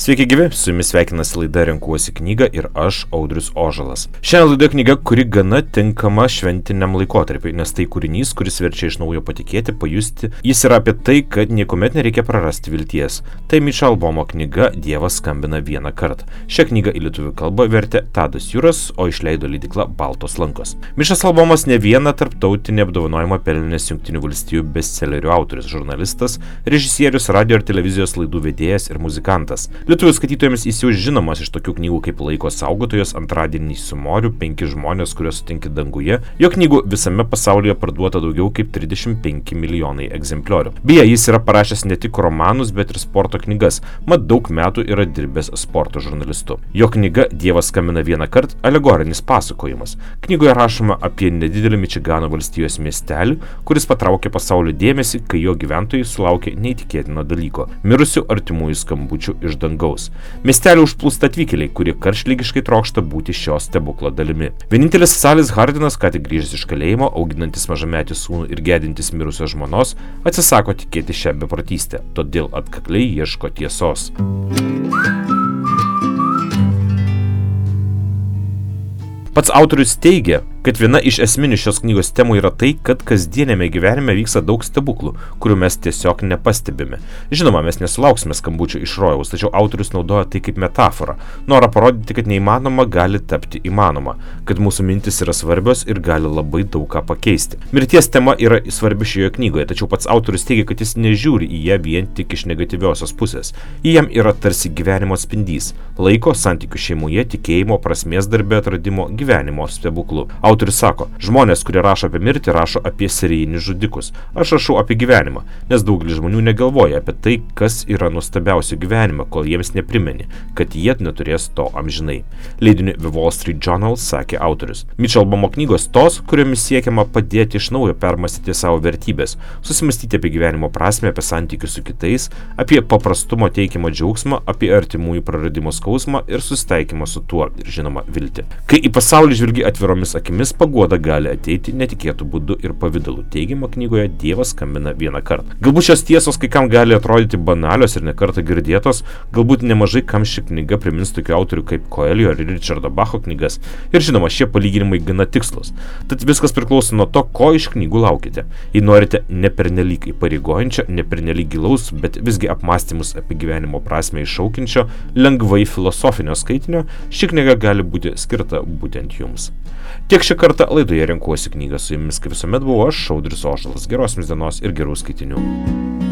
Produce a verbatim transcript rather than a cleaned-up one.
Sveiki gyvi, su jumis sveikinasi laida Renkuosi knygą ir aš, Audrius Ožalas. Šiandien laidoje knyga, kuri gana tinkama šventiniam laikotarpiui, nes tai kūrinys, kuris verčia iš naujo patikėti, pajusti. Jis yra apie tai, kad niekuomet nereikia prarasti vilties. Tai Mičio Albomo knyga Dievas skambina vieną kartą. Šią knygą į lietuvių kalbą vertė Tadas Juras, o išleido leidykla Baltos lankos. Mičas Albomas ne vieną tarptautinį apdovanojimą pelnęs Jungtinių valstijų bestselerių autorius, žurnalistas, režisierius, radio ir televizijos laidų vedėjas ir muzikantas. Lietuvių skaitytojams jis jau žinomas iš tokių knygų kaip Laiko saugotojas, Antradienį su moriu, Penki žmonės, kuriuos sutinki danguje. Jo knygų visame pasaulyje parduota daugiau kaip trisdešimt penki milijonai egzempliorių. Beje, jis yra parašęs ne tik romanus, bet ir sporto knygas, mat daug metų yra dirbęs sporto žurnalistu. Jo knyga Dievas skambina vieną kartą alegorinis pasakojimas. Knygoje rašoma apie nedidelį Mičigano valstijos miestelį, kuris patraukė pasaulio dėmesį, kai jo gyventojai sulaukė neįtikėtino dalyko – mirusių artimųjų skambučių iš dangaus. Miestelį užplūsta atvykėliai, kurie karštlygiškai trokšta būti šio stebuklo dalimi. Vienintelis Salis Hardinas, ką tik grįžęs iš kalėjimo, auginantis mažametį sūnų ir gedintis mirusios žmonos, atsisako tikėti šią beprotystę, todėl atkakliai ieško tiesos. Pats autorius teigia, kad viena iš esminių šios knygos temų yra tai, kad kasdienėme gyvenime vyksta daug stebuklų, kurių mes tiesiog nepastebime. Žinoma, mes nesulauksime skambučių iš rojaus, tačiau autorius naudoja tai kaip metaforą, norą parodyti, kad neįmanoma gali tapti įmanoma, kad mūsų mintis yra svarbios ir gali labai daug ką pakeisti. Mirties tema yra svarbi šioje knygoje, tačiau pats autorius teigia, kad jis nežiūri į ją vien tik iš negatyviosios pusės. Ji jam yra tarsi gyvenimo atspindys, laiko, santykių šeimoje, tikėjimo, prasmės darbe atradimo, gyvenimo stebuklų. Autorius sako, žmonės, kurie rašo apie mirtį, rašo apie serijinius žudikus. Aš rašau apie gyvenimą, nes daugelis žmonių negalvoja apie tai, kas yra nuostabiausio gyvenime, kol jiems neprimeni, kad jie neturės to amžinai. Leidiniui The Wall Street Journal sakė autorius. Mičio Albomo knygos tos, kuriomis siekiama padėti iš naujo permąstyti savo vertybės, susimastyti apie gyvenimo prasmę, apie santykius su kitais, apie paprastumo teikimo džiaugsmą, apie artimųjų praradimo skausmą ir susitaikymą su tuo ir žinoma viltį. Kai į pasaulį žvelgi atviromis akimis, paguoda gali ateiti netikėtų būdų ir pavidalu, teigiama knygoje Dievas skambina vieną kartą. Galbūt šios tiesos kai kam gali atrodyti banalios ir nekartą girdėtos, galbūt nemažai kam ši knyga primins tokių autorių kaip Coelho ar Richardo Bacho knygas ir žinoma, šie palyginimai gana tikslus. Tad viskas priklauso nuo to, ko iš knygų laukite. Jei norite ne pernelyg įpareigojančio, ne pernelyg gilaus, bet visgi apmąstymus apie gyvenimo prasmę iššaukiančio, lengvai filosofinio skaitinio, ši knyga gali būti skirta būtent jums. Tiek šį kartą laidoje Renkuosi knygą, su jumis kaip visuomet buvau aš, Audrius Ožalas. Geros jums dienos ir gerų skaitinių.